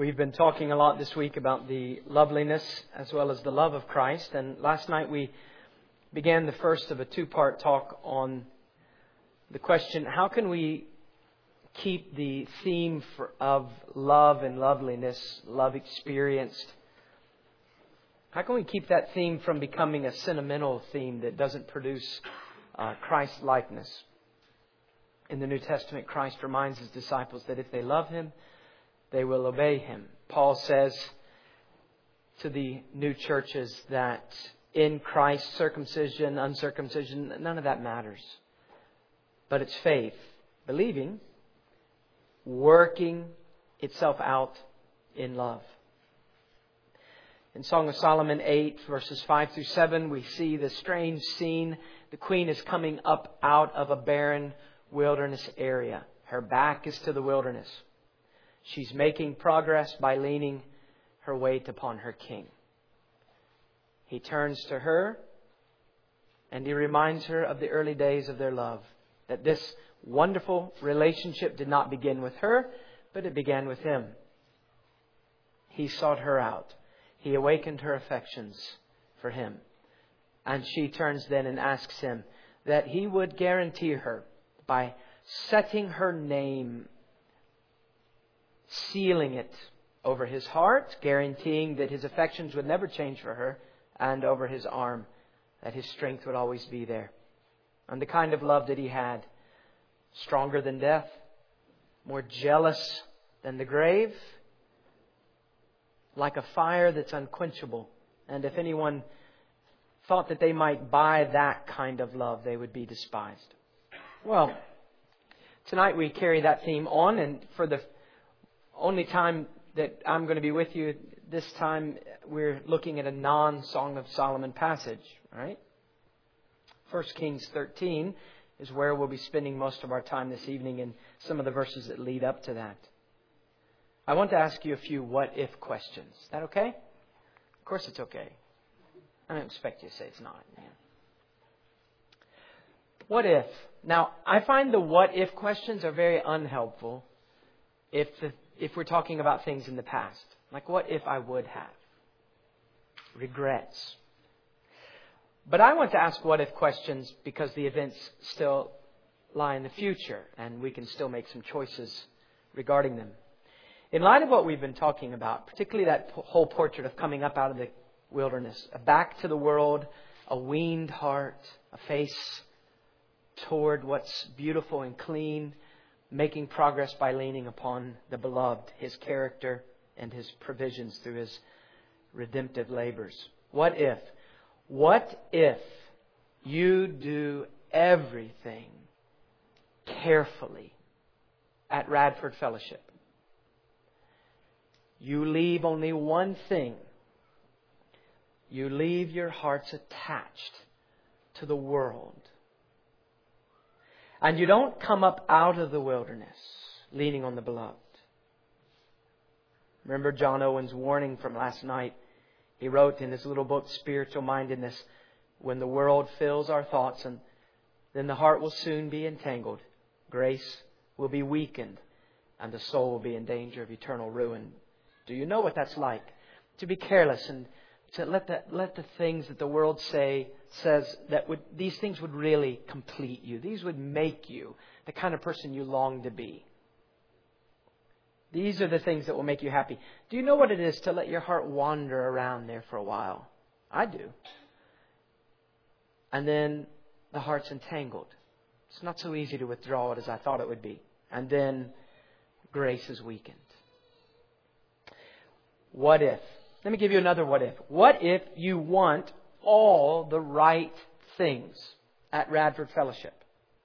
We've been talking a lot this week about the loveliness as well as the love of Christ. And last night we began the first of a two-part talk on the question, how can we keep the theme of love and loveliness, love experienced? How can we keep that theme from becoming a sentimental theme that doesn't produce Christ-likeness? In the New Testament, Christ reminds His disciples that if they love Him, they will obey Him. Paul says to the new churches that in Christ, circumcision, uncircumcision, none of that matters. But it's faith, believing, working itself out in love. In Song of Solomon 8, verses 5 through 7, we see the strange scene. The queen is coming up out of a barren wilderness area. Her back is to the wilderness. She's making progress by leaning her weight upon her king. He turns to her and he reminds her of the early days of their love. That this wonderful relationship did not begin with her, but it began with him. He sought her out. He awakened her affections for him. And she turns then and asks him that he would guarantee her by setting her name, sealing it over his heart, guaranteeing that his affections would never change for her, and over his arm, that his strength would always be there. And the kind of love that he had, stronger than death, more jealous than the grave, like a fire that's unquenchable. And if anyone thought that they might buy that kind of love, they would be despised. Well, tonight we carry that theme on, and for the only time that I'm going to be with you, this time we're looking at a non-Song of Solomon passage, right? 1 Kings 13 is where we'll be spending most of our time this evening, and some of the verses that lead up to that. I want to ask you a few what-if questions. Is that okay? Of course it's okay. I don't expect you to say it's not. Man. What if? Now, I find the what-if questions are very unhelpful if we're talking about things in the past. Like, what if I would have? Regrets. But I want to ask what-if questions because the events still lie in the future and we can still make some choices regarding them. In light of what we've been talking about, particularly that whole portrait of coming up out of the wilderness, a back to the world, a weaned heart, a face toward what's beautiful and clean, making progress by leaning upon the beloved, His character and His provisions through His redemptive labors. What if? What if you do everything carefully at Radford Fellowship? You leave only one thing. You leave your hearts attached to the world. And you don't come up out of the wilderness leaning on the beloved. Remember John Owen's warning from last night. He wrote in his little book, Spiritual Mindedness, when the world fills our thoughts, and then the heart will soon be entangled. Grace will be weakened, and the soul will be in danger of eternal ruin. Do you know what that's like? To be careless and to let the things that the world says that these things would really complete you. These would make you the kind of person you long to be. These are the things that will make you happy. Do you know what it is to let your heart wander around there for a while? I do. And then the heart's entangled. It's not so easy to withdraw it as I thought it would be. And then grace is weakened. What if? Let me give you another what if. What if you want all the right things at Radford Fellowship,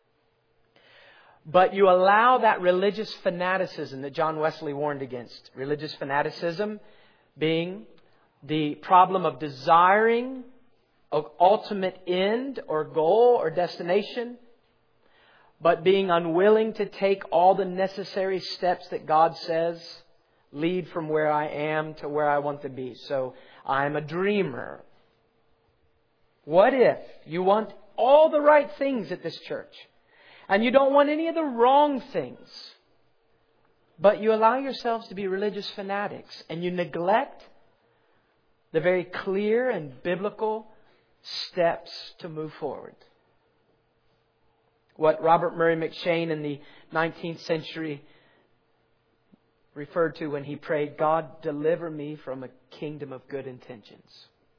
but you allow that religious fanaticism that John Wesley warned against? Religious fanaticism being the problem of desiring an ultimate end or goal or destination, but being unwilling to take all the necessary steps that God says lead from where I am to where I want to be. So I'm a dreamer. What if you want all the right things at this church and you don't want any of the wrong things? But you allow yourselves to be religious fanatics, and you neglect the very clear and biblical steps to move forward. What Robert Murray McCheyne in the 19th century referred to when he prayed, God, deliver me from a kingdom of good intentions.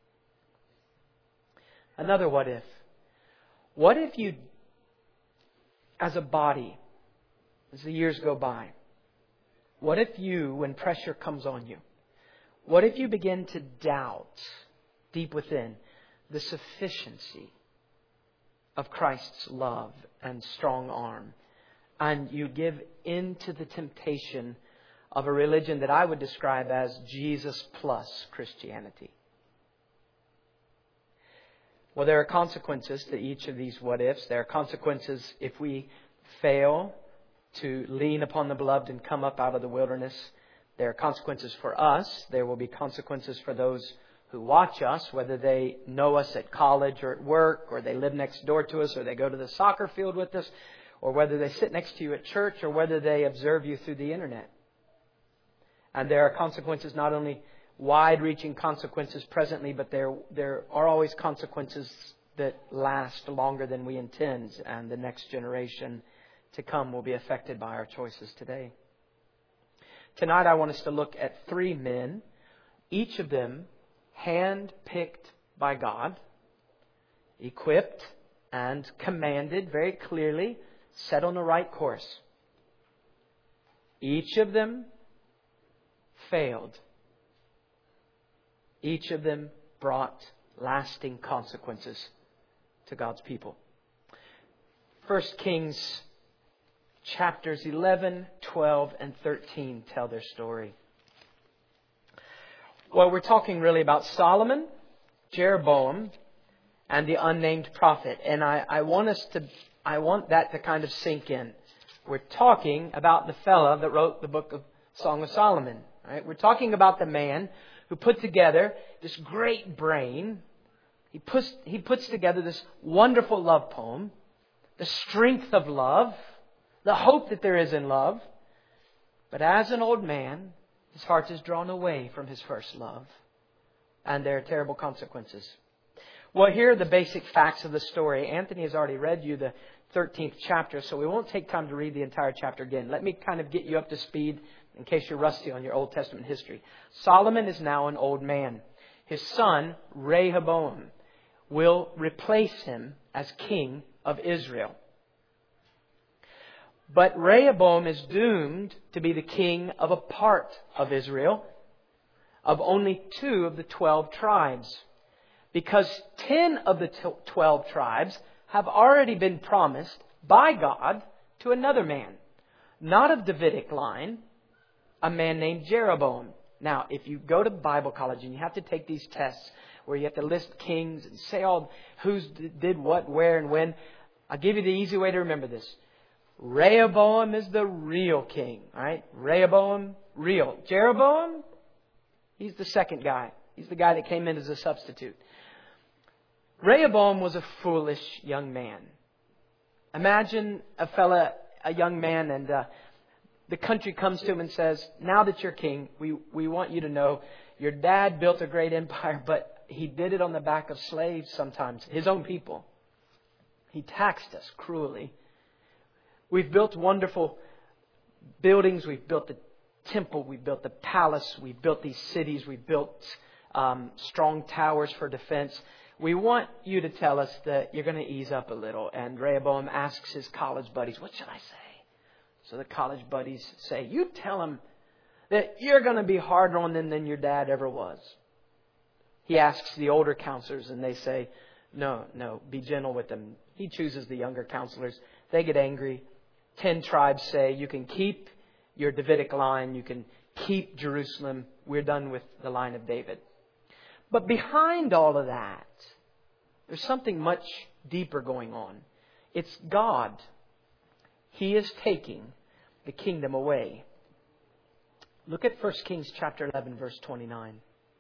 Another what if. What if you, as a body, as the years go by, what if you, when pressure comes on you, what if you begin to doubt deep within the sufficiency of Christ's love and strong arm, and you give in to the temptation of a religion that I would describe as Jesus plus Christianity? Well, there are consequences to each of these what ifs. There are consequences if we fail to lean upon the beloved and come up out of the wilderness. There are consequences for us. There will be consequences for those who watch us, whether they know us at college or at work, or they live next door to us, or they go to the soccer field with us, or whether they sit next to you at church, or whether they observe you through the internet. And there are consequences, not only wide-reaching consequences presently, but there are always consequences that last longer than we intend, and the next generation to come will be affected by our choices today. Tonight I want us to look at 3 men, each of them hand-picked by God, equipped and commanded very clearly, set on the right course. Each of them failed. Each of them brought lasting consequences to God's people. 1 Kings chapters 11, 12, and 13 tell their story. Well, we're talking really about Solomon, Jeroboam, and the unnamed prophet. And I want that to kind of sink in. We're talking about the fella that wrote the book of Song of Solomon. Right? We're talking about the man who put together this great brain. He puts together this wonderful love poem, the strength of love, the hope that there is in love. But as an old man, his heart is drawn away from his first love. And there are terrible consequences. Well, here are the basic facts of the story. Anthony has already read you the 13th chapter, so we won't take time to read the entire chapter again. Let me kind of get you up to speed in case you're rusty on your Old Testament history. Solomon is now an old man. His son, Rehoboam, will replace him as king of Israel. But Rehoboam is doomed to be the king of a part of Israel, of only 2 of the 12 tribes. Because 10 of the 12 tribes have already been promised by God to another man, not of Davidic line, a man named Jeroboam. Now, if you go to Bible college and you have to take these tests where you have to list kings and say all who's did what, where, and when, I'll give you the easy way to remember this. Rehoboam is the real king, right? Rehoboam, real. Jeroboam, he's the second guy. He's the guy that came in as a substitute. Rehoboam was a foolish young man. Imagine a young man, and the country comes to him and says, now that you're king, we want you to know your dad built a great empire, but he did it on the back of slaves sometimes, his own people. He taxed us cruelly. We've built wonderful buildings. We've built the temple. We've built the palace. We've built these cities. We've built strong towers for defense. We want you to tell us that you're going to ease up a little. And Rehoboam asks his college buddies, what should I say? So the college buddies say, you tell them that you're going to be harder on them than your dad ever was. He asks the older counselors, and they say, no, be gentle with them. He chooses the younger counselors. They get angry. 10 tribes say, you can keep your Davidic line. You can keep Jerusalem. We're done with the line of David. But behind all of that, there's something much deeper going on. It's God. He is taking the kingdom away. Look at 1 Kings chapter 11, verse 29.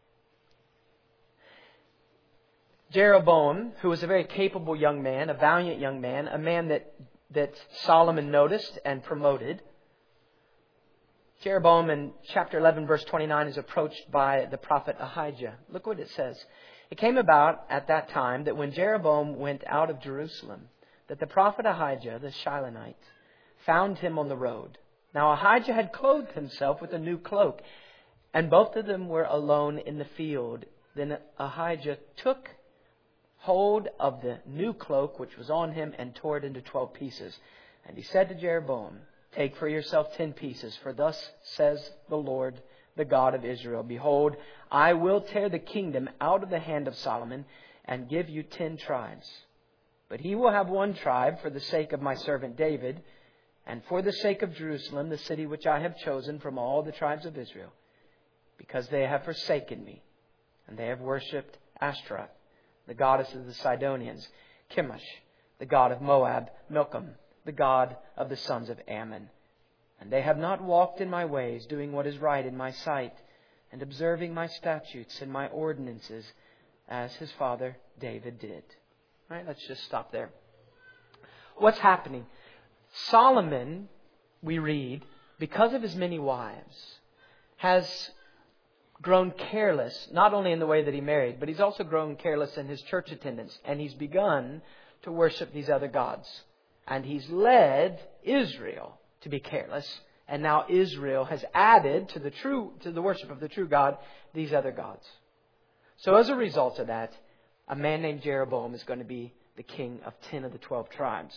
Jeroboam, who was a very capable young man, a valiant young man, a man that Solomon noticed and promoted, Jeroboam in chapter 11, verse 29 is approached by the prophet Ahijah. Look what it says. It came about at that time that when Jeroboam went out of Jerusalem, that the prophet Ahijah, the Shilonite, found him on the road. Now Ahijah had clothed himself with a new cloak, and both of them were alone in the field. Then Ahijah took hold of the new cloak which was on him and tore it into 12 pieces. And he said to Jeroboam, take for yourself 10 pieces, for thus says the Lord, the God of Israel, behold, I will tear the kingdom out of the hand of Solomon and give you 10 tribes. But he will have 1 tribe for the sake of my servant David, and for the sake of Jerusalem, the city which I have chosen from all the tribes of Israel, because they have forsaken me, and they have worshipped Ashtaroth, the goddess of the Sidonians, Chemosh, the god of Moab, Milcom, the god of the sons of Ammon. And they have not walked in my ways, doing what is right in my sight, and observing my statutes and my ordinances, as his father David did. All right, let's just stop there. What's happening? Solomon, we read, because of his many wives, has grown careless, not only in the way that he married, but he's also grown careless in his church attendance. And he's begun to worship these other gods. And he's led Israel to be careless. And now Israel has added to the worship of the true God, these other gods. So as a result of that, a man named Jeroboam is going to be the king of 10 of the 12 tribes.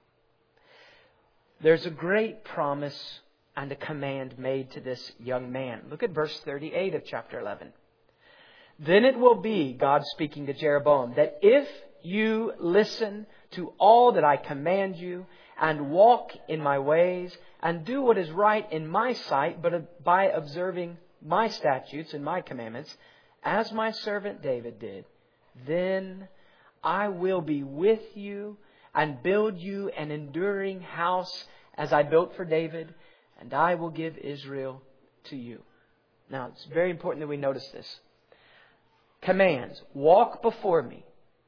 There's a great promise and a command made to this young man. Look at verse 38 of chapter 11. Then it will be, God speaking to Jeroboam, that if you listen to all that I command you and walk in my ways and do what is right in my sight, but by observing my statutes and my commandments, as my servant David did, then I will be with you and build you an enduring house as I built for David, and I will give Israel to you. Now, it's very important that we notice this. Commands, walk before me,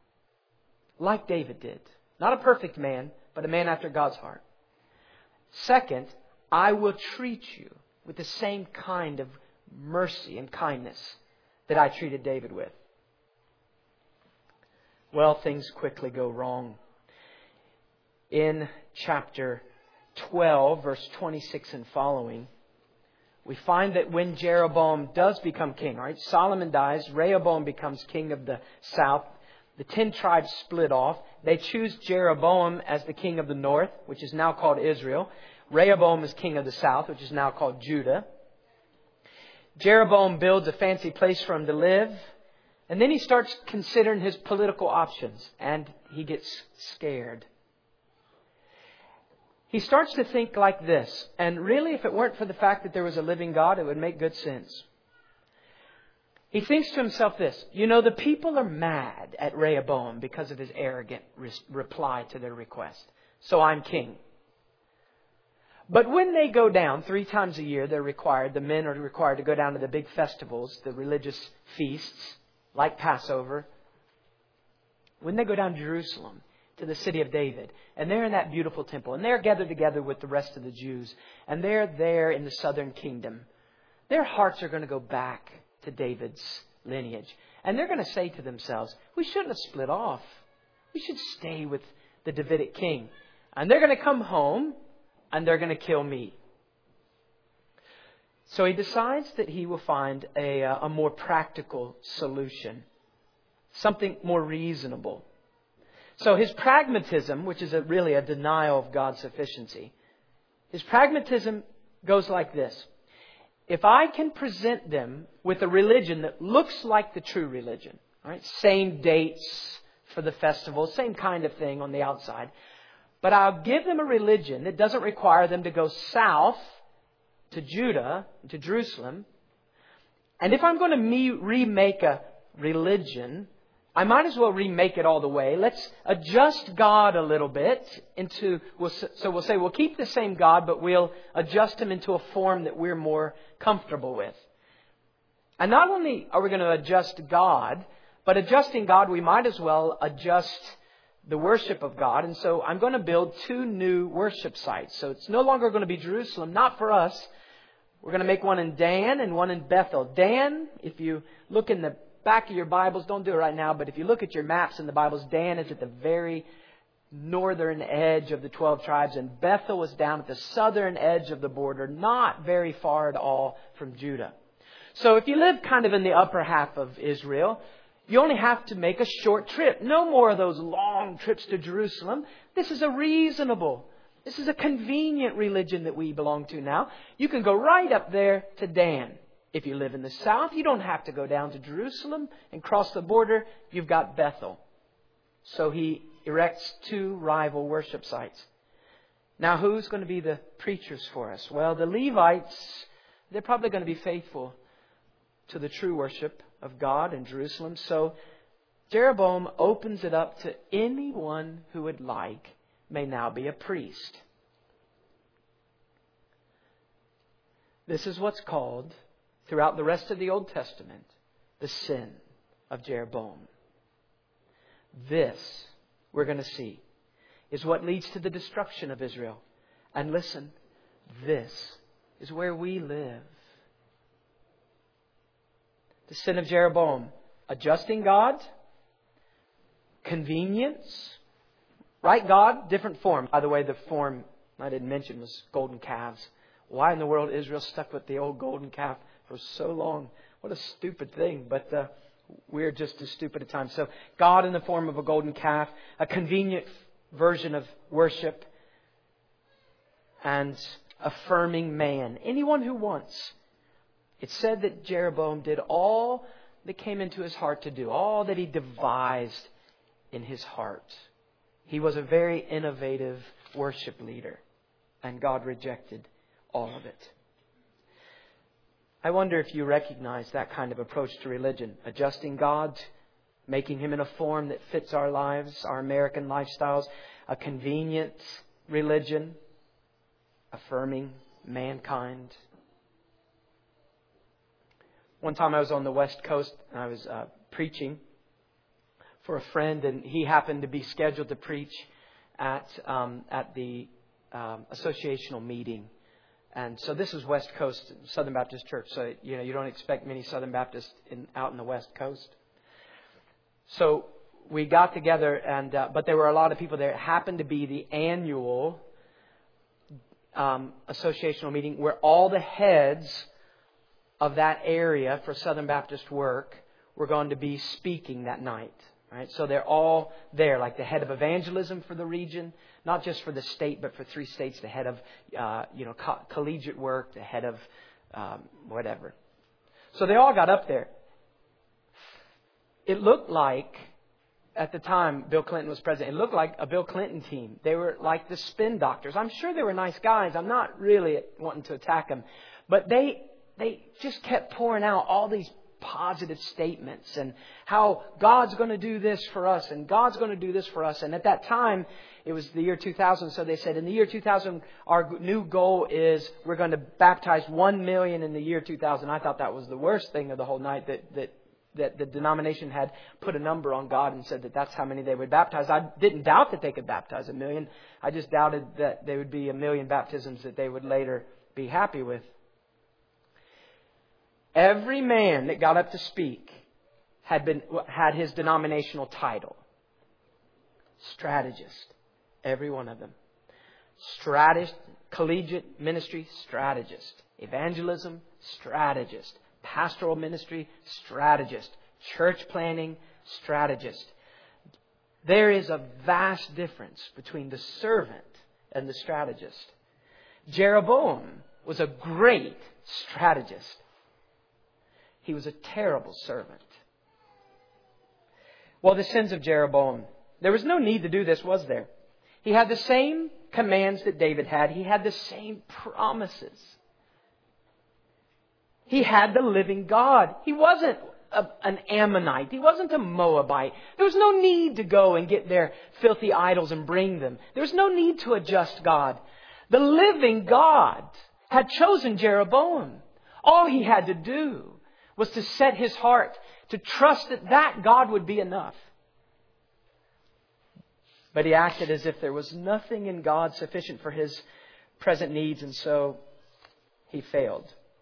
like David did. Not a perfect man, but a man after God's heart. Second, I will treat you with the same kind of mercy and kindness that I treated David with. Well, things quickly go wrong. In chapter 12, verse 26 and following, we find that when Jeroboam does become king, right? Solomon dies, Rehoboam becomes king of the south. The 10 tribes split off. They choose Jeroboam as the king of the north, which is now called Israel. Rehoboam is king of the south, which is now called Judah. Jeroboam builds a fancy place for him to live. And then he starts considering his political options. And he gets scared. He starts to think like this. And really, if it weren't for the fact that there was a living God, it would make good sense. He thinks to himself this. You know, the people are mad at Rehoboam because of his arrogant reply to their request. So I'm king. But when they go down 3 times a year, the men are required to go down to the big festivals, the religious feasts, like Passover. When they go down to Jerusalem, to the city of David, and they're in that beautiful temple, and they're gathered together with the rest of the Jews, and they're there in the southern kingdom, their hearts are going to go back to David's lineage. And they're going to say to themselves, we shouldn't have split off. We should stay with the Davidic king. And they're going to come home and they're going to kill me. So he decides that he will find a more practical solution. Something more reasonable. So his pragmatism, which is really a denial of God's sufficiency, his pragmatism goes like this. If I can present them with a religion that looks like the true religion, right? Same dates for the festival, same kind of thing on the outside, but I'll give them a religion that doesn't require them to go south to Judah, to Jerusalem. And if I'm going to remake a religion, I might as well remake it all the way. Let's adjust God a little bit we'll say we'll keep the same God, but we'll adjust Him into a form that we're more comfortable with. And not only are we going to adjust God, but adjusting God, we might as well adjust the worship of God. And so I'm going to build 2 new worship sites. So it's no longer going to be Jerusalem, not for us, We're going to make one in Dan and one in Bethel. Dan, if you look in the back of your Bibles, don't do it right now, but if you look at your maps in the Bibles, Dan is at the very northern edge of the 12 tribes, and Bethel was down at the southern edge of the border, not very far at all from Judah. So if you live kind of in the upper half of Israel, you only have to make a short trip. No more of those long trips to Jerusalem. This is a convenient religion that we belong to now. You can go right up there to Dan. If you live in the south, you don't have to go down to Jerusalem and cross the border. You've got Bethel. So he erects two rival worship sites. Now, who's going to be the preachers for us? Well, the Levites, they're probably going to be faithful to the true worship of God in Jerusalem. So Jeroboam opens it up to anyone who would like may now be a priest. This is what's called, throughout the rest of the Old Testament, the sin of Jeroboam. This, we're going to see, is what leads to the destruction of Israel. And listen, this is where we live. The sin of Jeroboam, adjusting God, convenience, right God, different form. By the way, the form I didn't mention was golden calves. Why in the world Israel stuck with the old golden calf for so long? What a stupid thing, but we're just as stupid at times. So God in the form of a golden calf, a convenient version of worship, and affirming man. Anyone who wants. It said that Jeroboam did all that came into his heart to do, all that he devised in his heart. He was a very innovative worship leader, and God rejected all of it. I wonder if you recognize that kind of approach to religion. Adjusting God, making Him in a form that fits our lives, our American lifestyles. A convenient religion, affirming mankind. One time I was on the West Coast and I was preaching for a friend, and he happened to be scheduled to preach at the associational meeting. And so this is West Coast Southern Baptist Church. So, you don't expect many Southern Baptists out in the West Coast. So we got together, but there were a lot of people there. It happened to be the annual associational meeting where all the heads of that area for Southern Baptist work were going to be speaking that night. Right? So they're all there, like the head of evangelism for the region, not just for the state, but for 3 states, the head of, collegiate work, the head of whatever. So they all got up there. It looked like, at the time Bill Clinton was president, it looked like a Bill Clinton team. They were like the spin doctors. I'm sure they were nice guys. I'm not really wanting to attack them. But they just kept pouring out all these positive statements and how God's going to do this for us and God's going to do this for us. And at that time, it was the year 2000. So they said in the year 2000, our new goal is we're going to baptize 1 million in the year 2000. I thought that was the worst thing of the whole night, that the denomination had put a number on God and said that that's how many they would baptize. I didn't doubt that they could baptize 1 million. I just doubted that there would be 1 million baptisms that they would later be happy with. Every man that got up to speak had his denominational title. Strategist. Every one of them. Strategist, collegiate ministry, strategist. Evangelism, strategist. Pastoral ministry, strategist. Church planning, strategist. There is a vast difference between the servant and the strategist. Jeroboam was a great strategist. He was a terrible servant. Well, the sins of Jeroboam. There was no need to do this, was there? He had the same commands that David had. He had the same promises. He had the living God. He wasn't an Ammonite. He wasn't a Moabite. There was no need to go and get their filthy idols and bring them. There was no need to adjust God. The living God had chosen Jeroboam. All he had to do was to set his heart to trust that God would be enough. But he acted as if there was nothing in God sufficient for his present needs, and so he failed.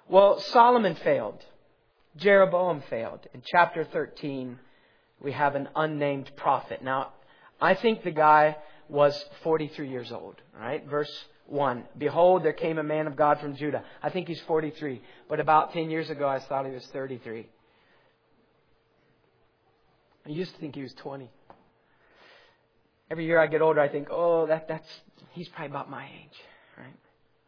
Well, Solomon failed. Jeroboam failed. In chapter 13, we have an unnamed prophet. Now, I think the guy was 43 years old. Right? Verse 1. Behold, there came a man of God from Judah. I think he's 43. But about 10 years ago, I thought he was 33. I used to think he was 20. Every year I get older, I think, he's probably about my age. Right?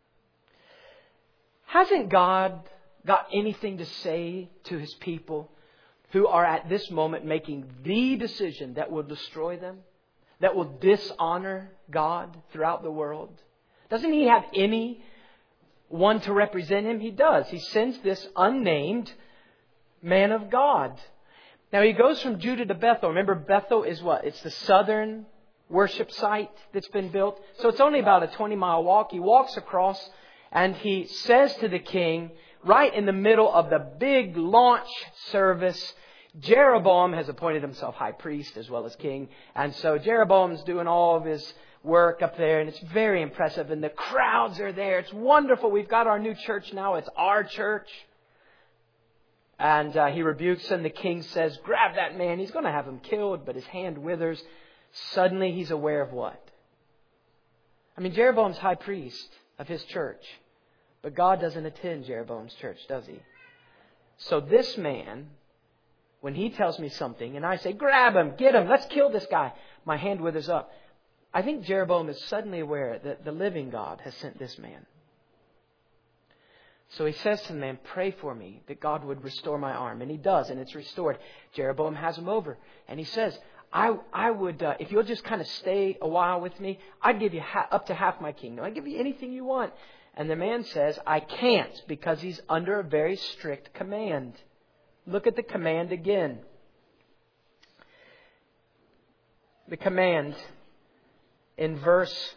Hasn't God got anything to say to His people who are at this moment making the decision that will destroy them? That will dishonor God throughout the world? Doesn't He have any one to represent Him? He does. He sends this unnamed man of God. Now he goes from Judah to Bethel. Remember, Bethel is what? It's the southern worship site that's been built. So it's only about a 20-mile walk. He walks across and he says to the king, right in the middle of the big launch service, Jeroboam has appointed himself high priest as well as king. And so Jeroboam's doing all of his work up there, and it's very impressive. And the crowds are there. It's wonderful. We've got our new church now. It's our church. And he rebukes him. The king says, grab that man. He's going to have him killed, but his hand withers. Suddenly he's aware of what? I mean, Jeroboam's high priest of his church. But God doesn't attend Jeroboam's church, does He? So this man, when he tells me something and I say, grab him, get him, let's kill this guy, my hand withers up. I think Jeroboam is suddenly aware that the living God has sent this man. So he says to the man, pray for me that God would restore my arm. And he does, and it's restored. Jeroboam has him over. And he says, I would, if you'll just kind of stay a while with me, I'd give you up to half my kingdom. I'd give you anything you want. And the man says, I can't, because he's under a very strict command. Look at the command again. The command in verse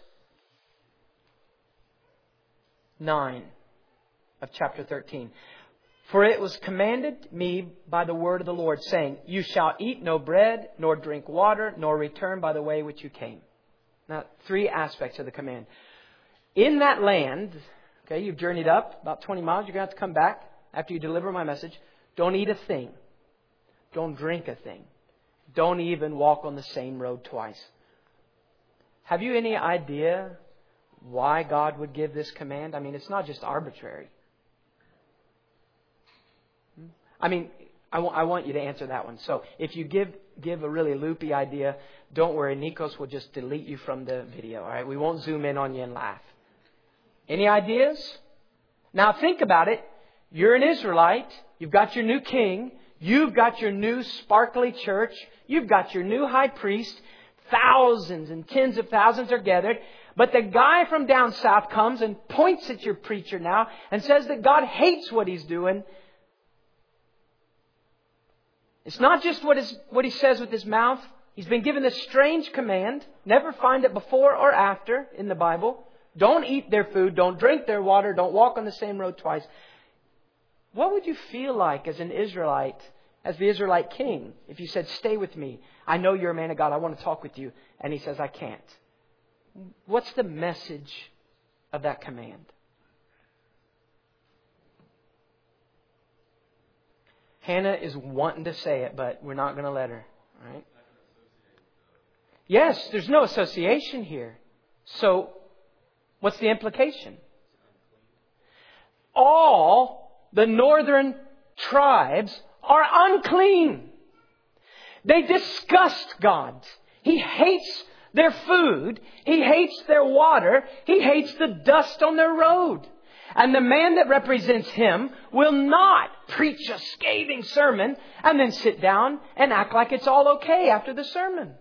9 of chapter 13. For it was commanded me by the word of the Lord, saying, you shall eat no bread, nor drink water, nor return by the way which you came. Now, 3 aspects of the command. In that land, okay, you've journeyed up about 20 miles. You're going to have to come back after you deliver my message. Don't eat a thing. Don't drink a thing. Don't even walk on the same road twice. Have you any idea why God would give this command? I mean, it's not just arbitrary. I mean, I want you to answer that one. So if you give a really loopy idea, don't worry. Nikos will just delete you from the video. All right, we won't zoom in on you and laugh. Any ideas? Now think about it. You're an Israelite. You've got your new king. You've got your new sparkly church. You've got your new high priest. Thousands and tens of thousands are gathered. But the guy from down south comes and points at your preacher now and says that God hates what he's doing. It's not just what he says with his mouth. He's been given this strange command. Never find it before or after in the Bible. Don't eat their food. Don't drink their water. Don't walk on the same road twice. What would you feel like as an Israelite, as the Israelite king, if you said, stay with me. I know you're a man of God. I want to talk with you. And he says, I can't. What's the message of that command? Hannah is wanting to say it, but we're not going to let her. Right? Yes, there's no association here. So, what's the implication? All the northern tribes are unclean. They disgust God. He hates their food. He hates their water. He hates the dust on their road. And the man that represents him will not preach a scathing sermon and then sit down and act like it's all okay after the sermon.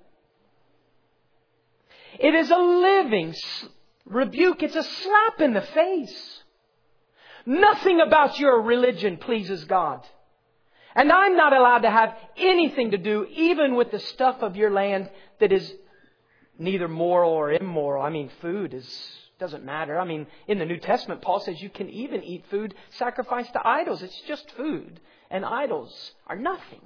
It is a living rebuke. It's a slap in the face. Nothing about your religion pleases God. And I'm not allowed to have anything to do even with the stuff of your land that is neither moral or immoral. I mean, food doesn't matter. I mean, in the New Testament, Paul says you can even eat food sacrificed to idols. It's just food. And idols are nothing.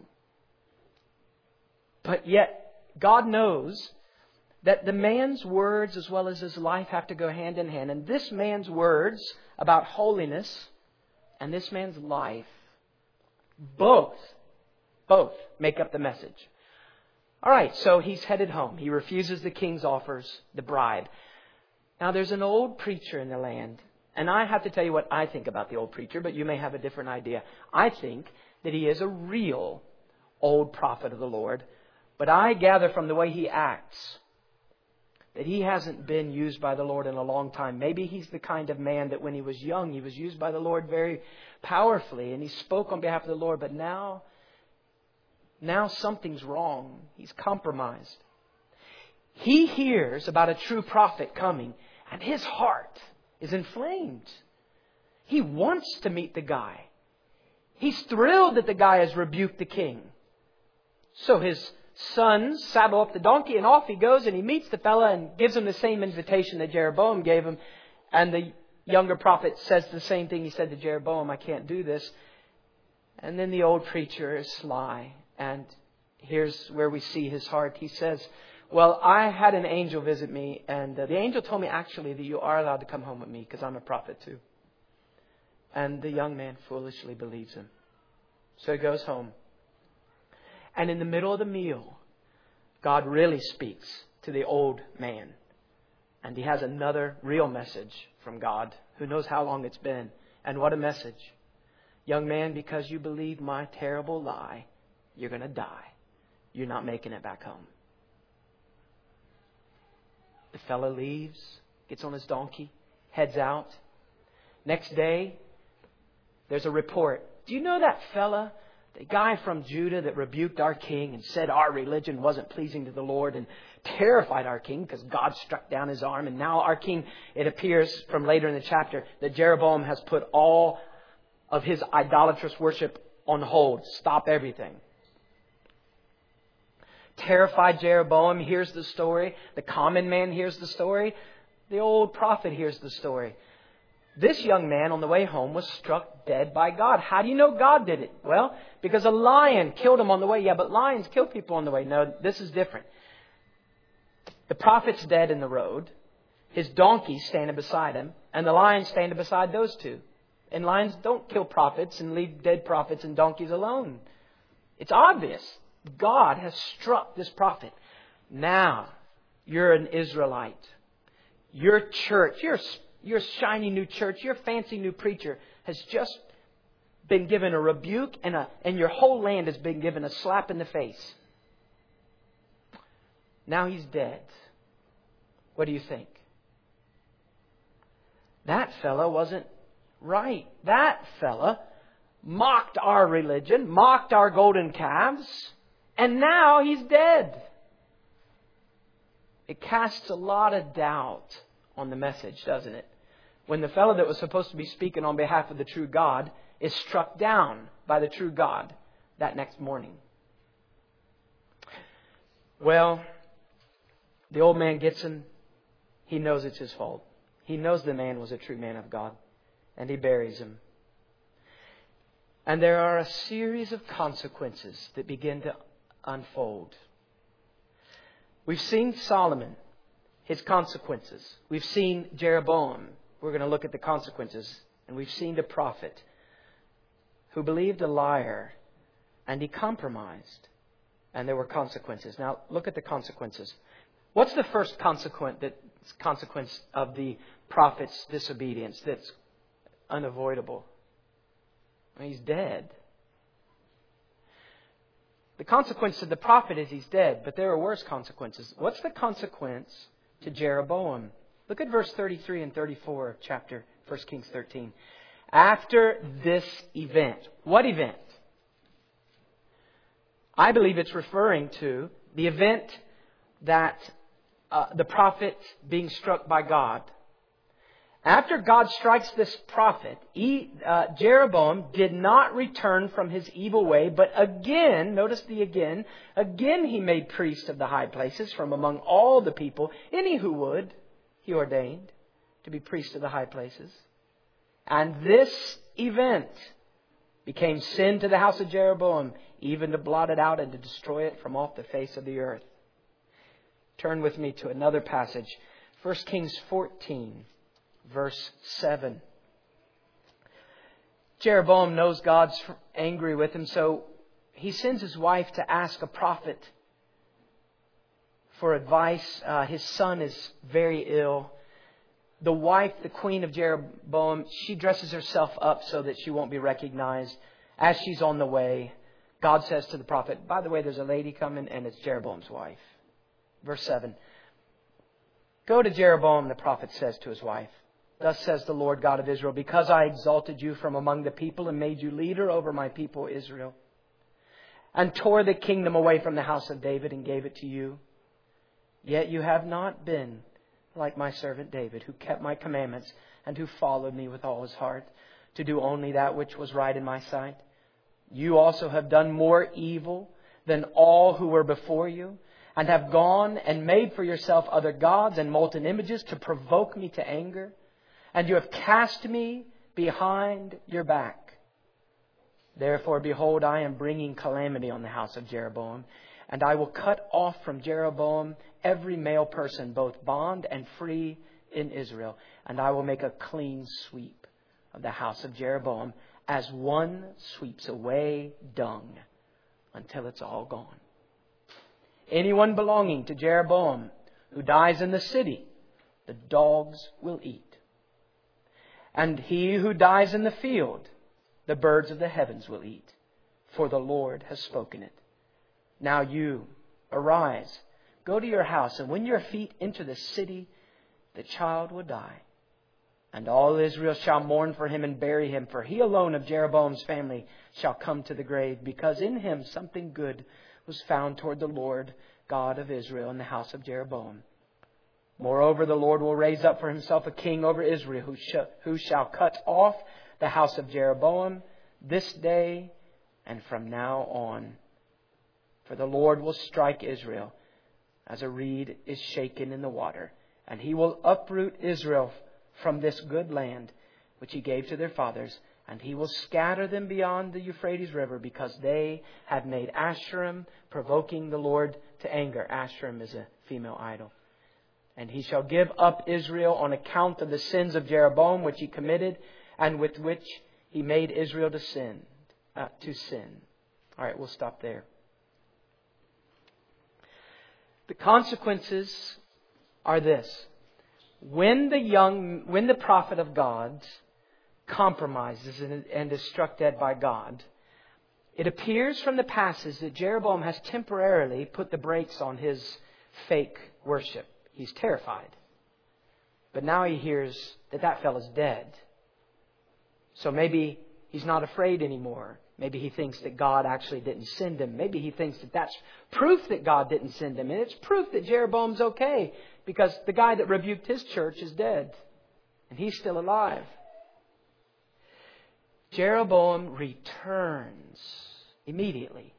But yet, God knows that the man's words as well as his life have to go hand in hand. And this man's words about holiness and this man's life, both make up the message. All right, so he's headed home. He refuses the king's offers, the bribe. Now, there's an old preacher in the land, and I have to tell you what I think about the old preacher, but you may have a different idea. I think that he is a real old prophet of the Lord, but I gather from the way he acts that he hasn't been used by the Lord in a long time. Maybe he's the kind of man that when he was young, he was used by the Lord very powerfully, and he spoke on behalf of the Lord, but now something's wrong. He's compromised. He hears about a true prophet coming, and his heart is inflamed. He wants to meet the guy. He's thrilled that the guy has rebuked the king. So his sons saddle up the donkey, and off he goes, and he meets the fella and gives him the same invitation that Jeroboam gave him. And the younger prophet says the same thing he said to Jeroboam, I can't do this. And then the old preacher is sly. And here's where we see his heart. He says, well, I had an angel visit me, and the angel told me actually that you are allowed to come home with me because I'm a prophet too. And the young man foolishly believes him. So he goes home. And in the middle of the meal, God really speaks to the old man. And he has another real message from God, who knows how long it's been. And what a message. Young man, because you believe my terrible lie, you're going to die. You're not making it back home. The fellow leaves, gets on his donkey, heads out. Next day, there's a report. Do you know that fella, the guy from Judah that rebuked our king and said our religion wasn't pleasing to the Lord and terrified our king because God struck down his arm? And now our king, it appears from later in the chapter, that Jeroboam has put all of his idolatrous worship on hold. Stop everything. Terrified Jeroboam hears the story. The common man hears the story. The old prophet hears the story. This young man on the way home was struck dead by God. How do you know God did it? Well, because a lion killed him on the way. Yeah, but lions kill people on the way. No, this is different. The prophet's dead in the road. His donkey's standing beside him. And the lion's standing beside those two. And lions don't kill prophets and leave dead prophets and donkeys alone. It's obvious. God has struck this prophet. Now, you're an Israelite. Your church, your shiny new church, your fancy new preacher has just been given a rebuke and your whole land has been given a slap in the face. Now he's dead. What do you think? That fellow wasn't right. That fella mocked our religion, mocked our golden calves, and now he's dead. It casts a lot of doubt on the message, doesn't it? When the fellow that was supposed to be speaking on behalf of the true God is struck down by the true God that next morning. Well, the old man gets him. He knows it's his fault. He knows the man was a true man of God. And he buries him. And there are a series of consequences that begin to unfold. We've seen Solomon, his consequences. We've seen Jeroboam. We're going to look at the consequences. And we've seen the prophet who believed a liar and he compromised. And there were consequences. Now look at the consequences. What's the first consequence of the prophet's disobedience that's unavoidable? Well, he's dead. The consequence to the prophet is he's dead, but there are worse consequences. What's the consequence to Jeroboam? Look at verse 33 and 34 of chapter 1 Kings 13. After this event. What event? I believe it's referring to the event that the prophet being struck by God. After God strikes this prophet, Jeroboam did not return from his evil way, but again, notice the again he made priests of the high places from among all the people. Any who would, he ordained to be priests of the high places. And this event became sin to the house of Jeroboam, even to blot it out and to destroy it from off the face of the earth. Turn with me to another passage, 1 Kings 14. Verse 7. Jeroboam knows God's angry with him, so he sends his wife to ask a prophet for advice. His son is very ill. The wife, the queen of Jeroboam, she dresses herself up so that she won't be recognized. As she's on the way, God says to the prophet, by the way, there's a lady coming and it's Jeroboam's wife. Verse 7. Go to Jeroboam, the prophet says to his wife. Thus says the Lord God of Israel, because I exalted you from among the people and made you leader over my people Israel, and tore the kingdom away from the house of David and gave it to you. Yet you have not been like my servant David, who kept my commandments and who followed me with all his heart, to do only that which was right in my sight. You also have done more evil than all who were before you, and have gone and made for yourself other gods and molten images to provoke me to anger. And you have cast me behind your back. Therefore, behold, I am bringing calamity on the house of Jeroboam, and I will cut off from Jeroboam every male person, both bond and free in Israel. And I will make a clean sweep of the house of Jeroboam, as one sweeps away dung until it's all gone. Anyone belonging to Jeroboam who dies in the city, the dogs will eat. And he who dies in the field, the birds of the heavens will eat. For the Lord has spoken it. Now you, arise, go to your house, and when your feet enter the city, the child will die. And all Israel shall mourn for him and bury him, for he alone of Jeroboam's family shall come to the grave, because in him something good was found toward the Lord God of Israel in the house of Jeroboam. Moreover, the Lord will raise up for himself a king over Israel, who shall cut off the house of Jeroboam this day and from now on. For the Lord will strike Israel as a reed is shaken in the water, and he will uproot Israel from this good land which he gave to their fathers, and he will scatter them beyond the Euphrates River, because they had made Asherim, provoking the Lord to anger. Asherim is a female idol. And he shall give up Israel on account of the sins of Jeroboam, which he committed, and with which he made Israel to sin. All right, we'll stop there. The consequences are this. When the prophet of God compromises and is struck dead by God, it appears from the passage that Jeroboam has temporarily put the brakes on his fake worship. He's terrified. But now he hears that fellow's dead. So maybe he's not afraid anymore. Maybe he thinks that God actually didn't send him. Maybe he thinks that that's proof that God didn't send him. And it's proof that Jeroboam's okay, because the guy that rebuked his church is dead. And he's still alive. Jeroboam returns immediately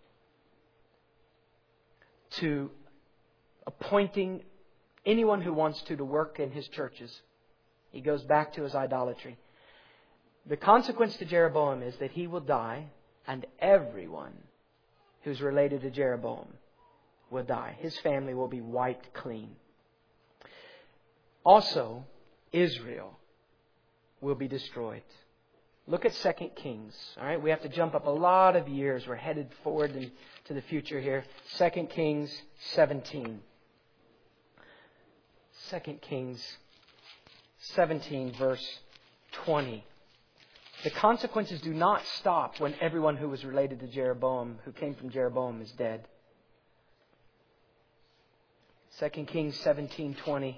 to appointing anyone who wants to work in his churches. He goes back to his idolatry. The consequence to Jeroboam is that he will die, and everyone who's related to Jeroboam will die. His family will be wiped clean. Also, Israel will be destroyed. Look at 2 Kings. All right, we have to jump up a lot of years. We're headed forward into the future here. 2 Kings 17. 2 Kings 17, verse 20. The consequences do not stop when everyone who was related to Jeroboam, who came from Jeroboam, is dead. 2 Kings 17:20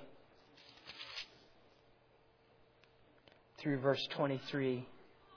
through verse 23.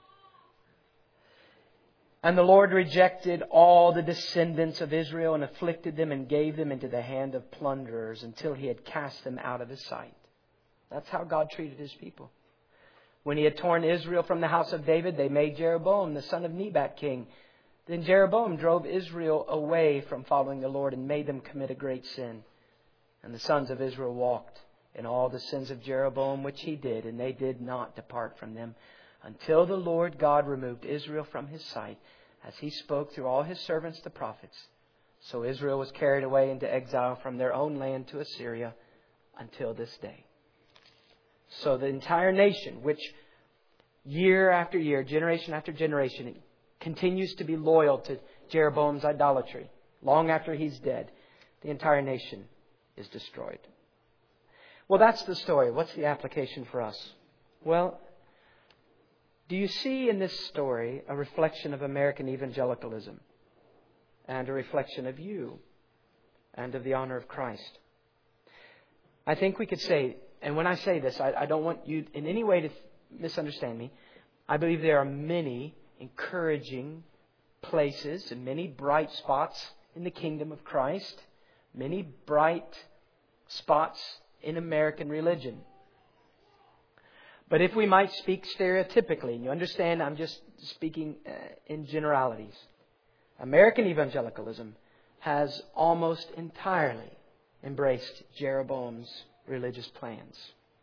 And the Lord rejected all the descendants of Israel and afflicted them and gave them into the hand of plunderers until he had cast them out of his sight. That's how God treated his people. When he had torn Israel from the house of David, they made Jeroboam, the son of Nebat, king. Then Jeroboam drove Israel away from following the Lord and made them commit a great sin. And the sons of Israel walked in all the sins of Jeroboam which he did, and they did not depart from them, until the Lord God removed Israel from his sight, as he spoke through all his servants the prophets. So Israel was carried away into exile from their own land to Assyria until this day. So the entire nation, which year after year, generation after generation, it continues to be loyal to Jeroboam's idolatry. Long after he's dead, the entire nation is destroyed. Well, that's the story. What's the application for us? Well, do you see in this story a reflection of American evangelicalism and a reflection of you and of the honor of Christ? I think we could say, and when I say this, I don't want you in any way to misunderstand me. I believe there are many encouraging places and many bright spots in the kingdom of Christ, many bright spots in American religion. But if we might speak stereotypically, and you understand I'm just speaking in generalities, American evangelicalism has almost entirely embraced Jeroboam's religious plans.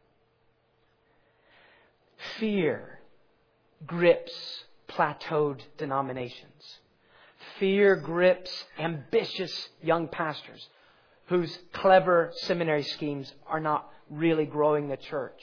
Fear grips plateaued denominations. Fear grips ambitious young pastors whose clever seminary schemes are not really growing the church.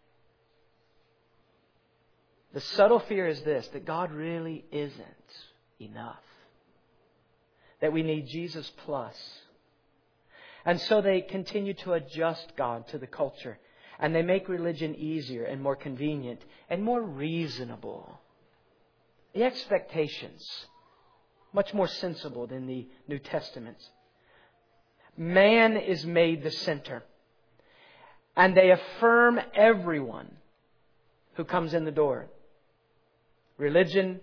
The subtle fear is this, that God really isn't enough. That we need Jesus plus. And so they continue to adjust God to the culture. And they make religion easier and more convenient and more reasonable. The expectations, much more sensible than the New Testament. Man is made the center. And they affirm everyone who comes in the door. Religion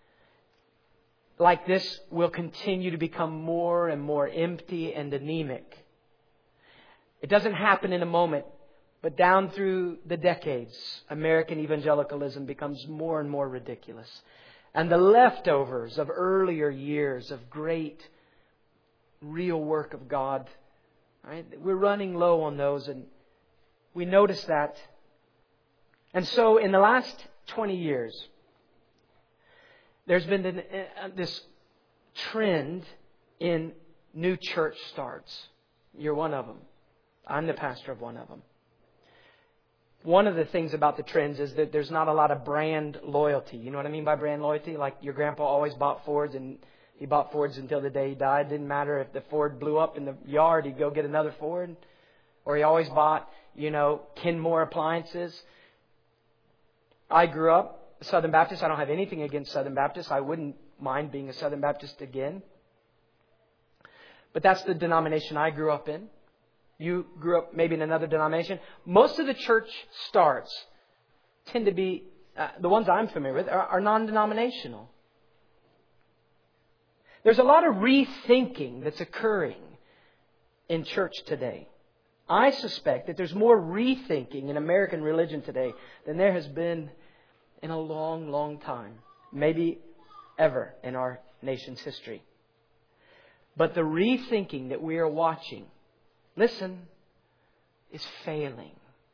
like this will continue to become more and more empty and anemic. It doesn't happen in a moment, but down through the decades, American evangelicalism becomes more and more ridiculous. And the leftovers of earlier years of great, real work of God, right? We're running low on those, and we notice that. And so in the last 20 years, there's been this trend in new church starts. You're one of them. I'm the pastor of one of them. One of the things about the trends is that there's not a lot of brand loyalty. You know what I mean by brand loyalty? Like your grandpa always bought Fords, and he bought Fords until the day he died. Didn't matter if the Ford blew up in the yard, he'd go get another Ford. Or he always bought, Kenmore appliances. I grew up Southern Baptist. I don't have anything against Southern Baptist. I wouldn't mind being a Southern Baptist again. But that's the denomination I grew up in. You grew up maybe in another denomination. Most of the church starts tend to be, the ones I'm familiar with, are non-denominational. There's a lot of rethinking that's occurring in church today. I suspect that there's more rethinking in American religion today than there has been in a long, long time. Maybe ever in our nation's history. But the rethinking that we are watching, listen, is failing.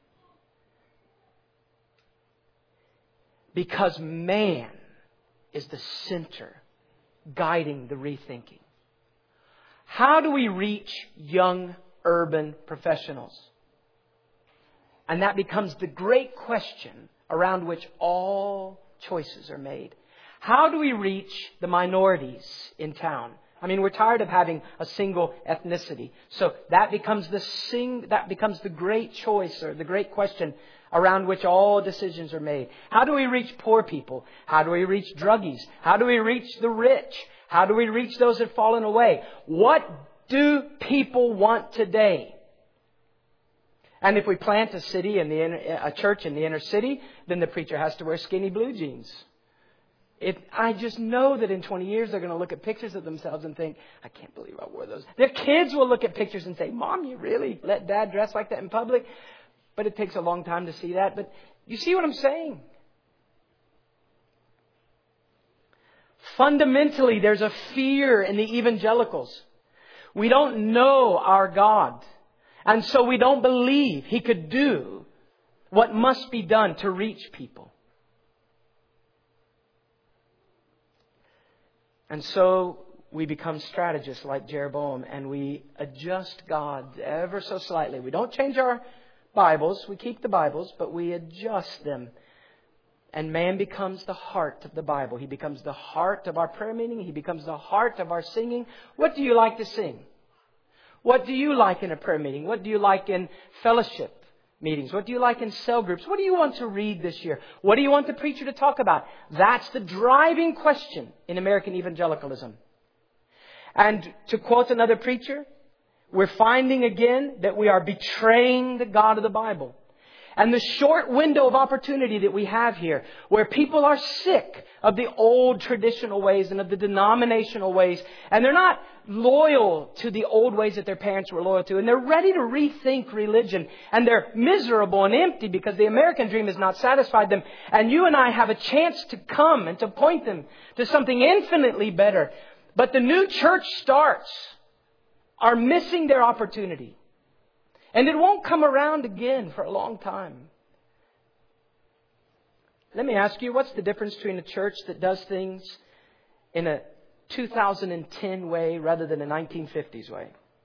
Because man is the center guiding the rethinking. How do we reach young urban professionals? And that becomes the great question around which all choices are made. How do we reach the minorities in town? I mean, we're tired of having a single ethnicity. So that becomes the great choice or the great question around which all decisions are made. How do we reach poor people? How do we reach druggies? How do we reach the rich? How do we reach those that have fallen away? What do people want today? And if we plant a church in the inner city, then the preacher has to wear skinny blue jeans. I just know that in 20 years they're going to look at pictures of themselves and think, I can't believe I wore those. Their kids will look at pictures and say, Mom, you really let Dad dress like that in public? But it takes a long time to see that. But you see what I'm saying? Fundamentally, there's a fear in the evangelicals. We don't know our God. And so we don't believe He could do what must be done to reach people. And so we become strategists like Jeroboam, and we adjust God ever so slightly. We don't change our Bibles. We keep the Bibles, but we adjust them And man becomes the heart of the Bible. He becomes the heart of our prayer meeting. He becomes the heart of our singing. What do you like to sing? What do you like in a prayer meeting? What do you like in fellowship meetings? What do you like in cell groups? What do you want to read this year? What do you want the preacher to talk about? That's the driving question in American evangelicalism. And to quote another preacher, we're finding again that we are betraying the God of the Bible. And the short window of opportunity that we have here, where people are sick of the old traditional ways and of the denominational ways, and they're not loyal to the old ways that their parents were loyal to, and they're ready to rethink religion, and they're miserable and empty because the American dream has not satisfied them. And you and I have a chance to come and to point them to something infinitely better. But the new church starts are missing their opportunity. And it won't come around again for a long time. Let me ask you, what's the difference between a church that does things in a 2010 way rather than a 1950s way?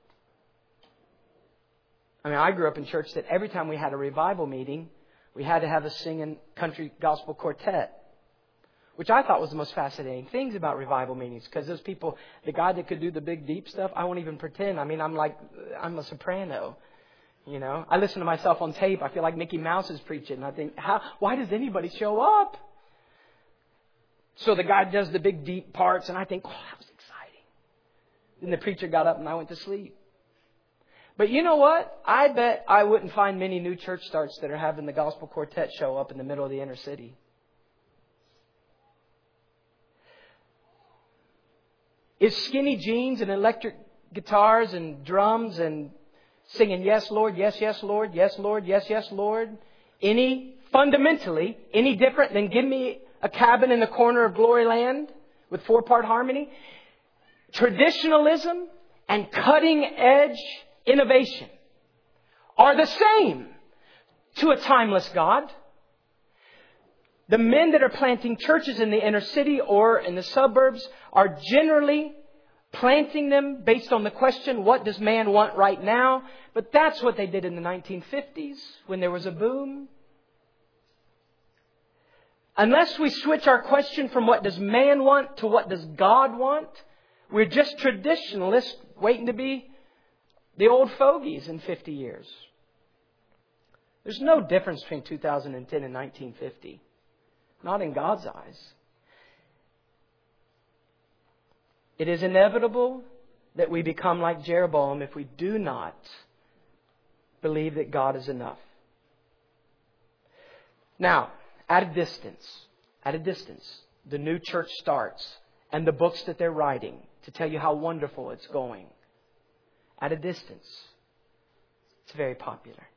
I mean, I grew up in church that every time we had a revival meeting, we had to have a singing country gospel quartet, which I thought was the most fascinating things about revival meetings. Because those people, the guy that could do the big deep stuff, I won't even pretend. I mean, I'm a soprano. You know, I listen to myself on tape. I feel like Mickey Mouse is preaching. And I think, why does anybody show up? So the guy does the big deep parts. And I think, that was exciting. Then the preacher got up and I went to sleep. But you know what? I bet I wouldn't find many new church starts that are having the gospel quartet show up in the middle of the inner city. Is skinny jeans and electric guitars and drums and singing, yes, Lord, yes, yes, Lord, yes, Lord, yes, yes, Lord, fundamentally, any different than give me a cabin in the corner of Glory Land with 4-part harmony? Traditionalism and cutting edge innovation are the same to a timeless God. The men that are planting churches in the inner city or in the suburbs are generally planting them based on the question, what does man want right now? But that's what they did in the 1950s when there was a boom. Unless we switch our question from what does man want to what does God want, we're just traditionalists waiting to be the old fogies in 50 years. There's no difference between 2010 and 1950. Not in God's eyes. It is inevitable that we become like Jeroboam if we do not believe that God is enough. Now, at a distance, the new church starts and the books that they're writing to tell you how wonderful it's going. At a distance, it's very popular.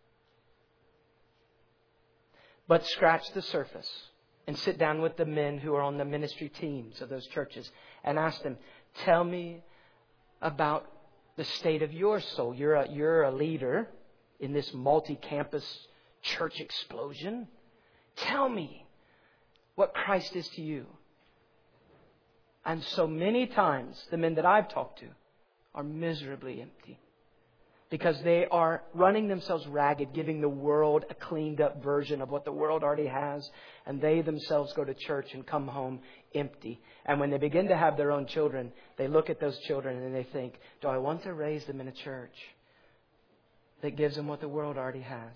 But scratch the surface and sit down with the men who are on the ministry teams of those churches and ask them, tell me about the state of your soul. You're a leader in this multi-campus church explosion. Tell me what Christ is to you. And so many times, the men that I've talked to are miserably empty. Because they are running themselves ragged, giving the world a cleaned up version of what the world already has. And they themselves go to church and come home empty. And when they begin to have their own children, they look at those children and they think, do I want to raise them in a church that gives them what the world already has?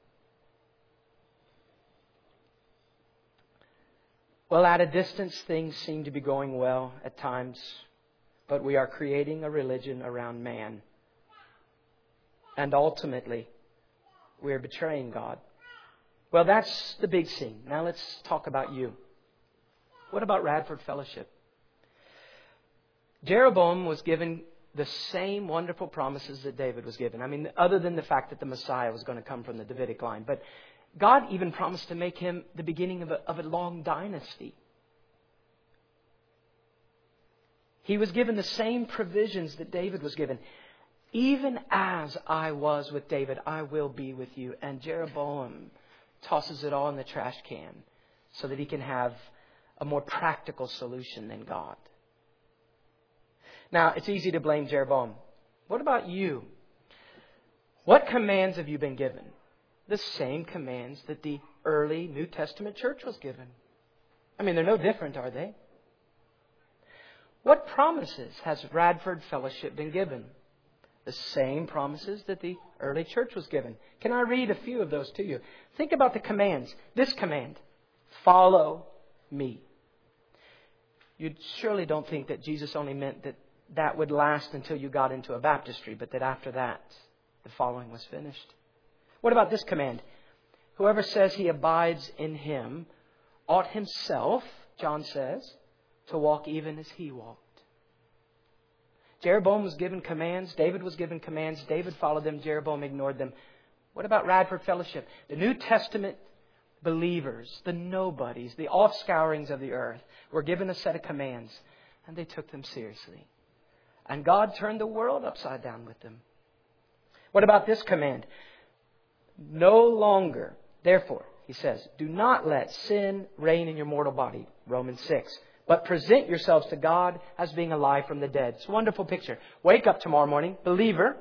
Well, at a distance, things seem to be going well at times. But we are creating a religion around man. And ultimately, we are betraying God. Well, that's the big scene. Now let's talk about you. What about Radford Fellowship? Jeroboam was given the same wonderful promises that David was given. I mean, other than the fact that the Messiah was going to come from the Davidic line. But God even promised to make him the beginning of a long dynasty. He was given the same provisions that David was given. Even as I was with David, I will be with you. And Jeroboam tosses it all in the trash can so that he can have a more practical solution than God. Now, it's easy to blame Jeroboam. What about you? What commands have you been given? The same commands that the early New Testament church was given. I mean, they're no different, are they? What promises has Radford Fellowship been given? The same promises that the early church was given. Can I read a few of those to you? Think about the commands. This command, follow me. You surely don't think that Jesus only meant that that would last until you got into a baptistry, but that after that, the following was finished. What about this command? Whoever says he abides in him ought himself, John says, to walk even as he walked. Jeroboam was given commands. David was given commands. David followed them. Jeroboam ignored them. What about Radford Fellowship? The New Testament believers, the nobodies, the offscourings of the earth, were given a set of commands, and they took them seriously. And God turned the world upside down with them. What about this command? No longer, therefore, he says, do not let sin reign in your mortal body. Romans 6. But present yourselves to God as being alive from the dead. It's a wonderful picture. Wake up tomorrow morning, believer,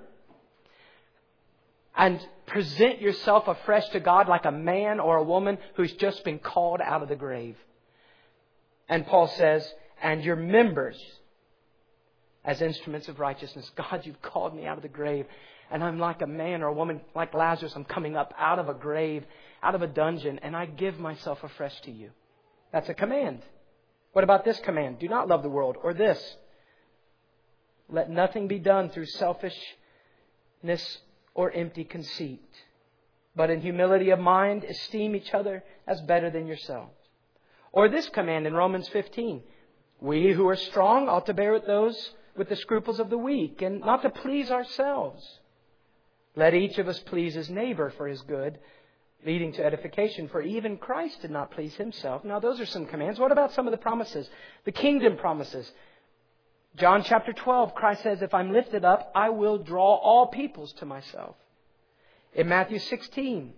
and present yourself afresh to God like a man or a woman who's just been called out of the grave. And Paul says, and your members as instruments of righteousness. God, you've called me out of the grave. And I'm like a man or a woman, like Lazarus. I'm coming up out of a grave, out of a dungeon, and I give myself afresh to you. That's a command. What about this command? Do not love the world. Or this. Let nothing be done through selfishness or empty conceit. But in humility of mind, esteem each other as better than yourselves. Or this command in Romans 15. We who are strong ought to bear with those with the scruples of the weak and not to please ourselves. Let each of us please his neighbor for his good, leading to edification, for even Christ did not please himself. Now, those are some commands. What about some of the promises? The kingdom promises. John chapter 12, Christ says, if I'm lifted up, I will draw all peoples to myself. In Matthew 16,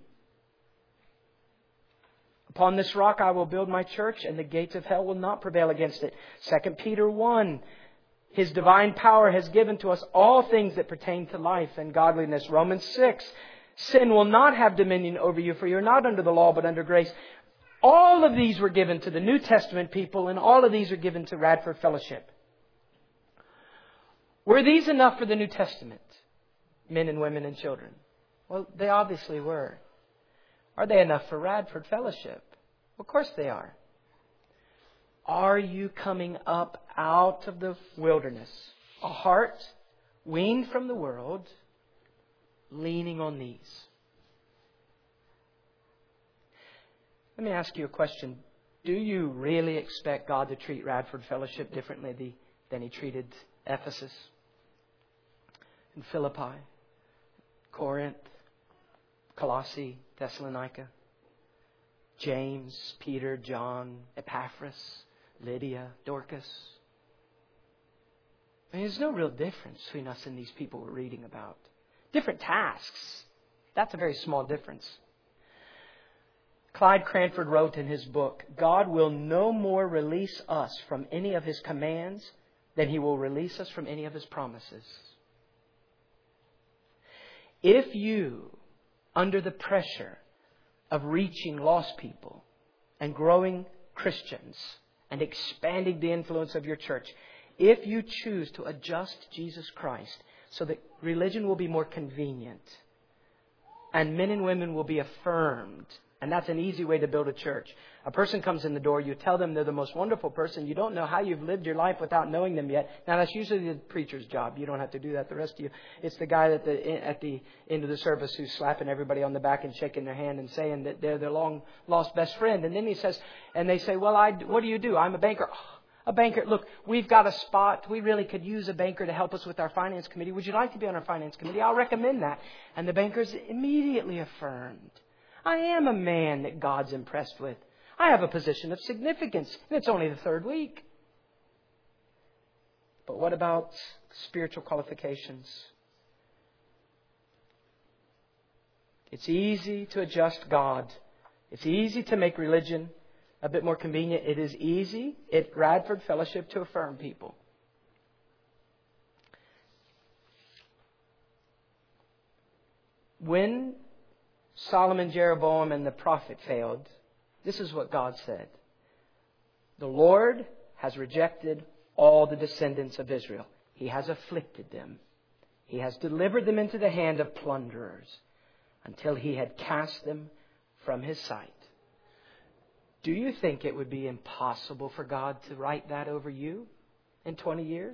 upon this rock I will build my church, and the gates of hell will not prevail against it. 2 Peter 1, His divine power has given to us all things that pertain to life and godliness. Romans 6, sin will not have dominion over you, for you're not under the law, but under grace. All of these were given to the New Testament people, and all of these are given to Radford Fellowship. Were these enough for the New Testament, men and women and children? Well, they obviously were. Are they enough for Radford Fellowship? Of course they are. Are you coming up out of the wilderness? A heart weaned from the world, leaning on these. Let me ask you a question. Do you really expect God to treat Radford Fellowship differently than He treated Ephesus and Philippi, Corinth, Colossae, Thessalonica, James, Peter, John, Epaphras, Lydia, Dorcas? I mean, there's no real difference between us and these people we're reading about. Different tasks. That's a very small difference. Clyde Cranford wrote in his book, God will no more release us from any of His commands than He will release us from any of His promises. If you, under the pressure of reaching lost people and growing Christians and expanding the influence of your church, if you choose to adjust Jesus Christ so that religion will be more convenient and men and women will be affirmed, and that's an easy way to build a church. A person comes in the door, you tell them they're the most wonderful person. You don't know how you've lived your life without knowing them yet. Now, that's usually the preacher's job. You don't have to do that, the rest of you. It's the guy at the end of the service who's slapping everybody on the back and shaking their hand and saying that they're their long-lost best friend. And then he says, and they say, well, what do you do? I'm a banker. Oh, a banker. Look, we've got a spot. We really could use a banker to help us with our finance committee. Would you like to be on our finance committee? I'll recommend that. And the banker's immediately affirmed. I am a man that God's impressed with. I have a position of significance, and it's only the third week. But what about spiritual qualifications? It's easy to adjust God. It's easy to make religion a bit more convenient. It is easy at Radford Fellowship to affirm people. When Solomon, Jeroboam, and the prophet failed, this is what God said. The Lord has rejected all the descendants of Israel. He has afflicted them. He has delivered them into the hand of plunderers until He had cast them from His sight. Do you think it would be impossible for God to write that over you in 20 years?